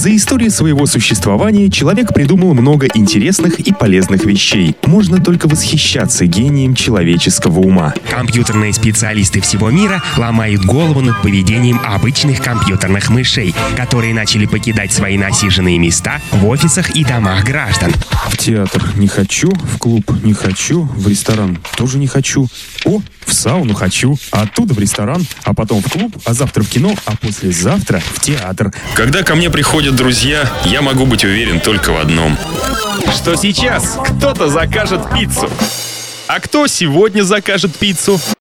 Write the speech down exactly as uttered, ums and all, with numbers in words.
За историю своего существования человек придумал много интересных и полезных вещей. Можно только восхищаться гением человеческого ума. Компьютерные специалисты всего мира ломают голову над поведением обычных компьютерных мышей, которые начали покидать свои насиженные места в офисах и домах граждан. В театр не хочу, в клуб не хочу, в ресторан тоже не хочу. О, в сауну хочу, а оттуда в ресторан, а потом в клуб, а завтра в кино, а послезавтра в театр. Когда ко мне приходят друзья, я могу быть уверен только в одном. Что сейчас кто-то закажет пиццу. А кто сегодня закажет пиццу?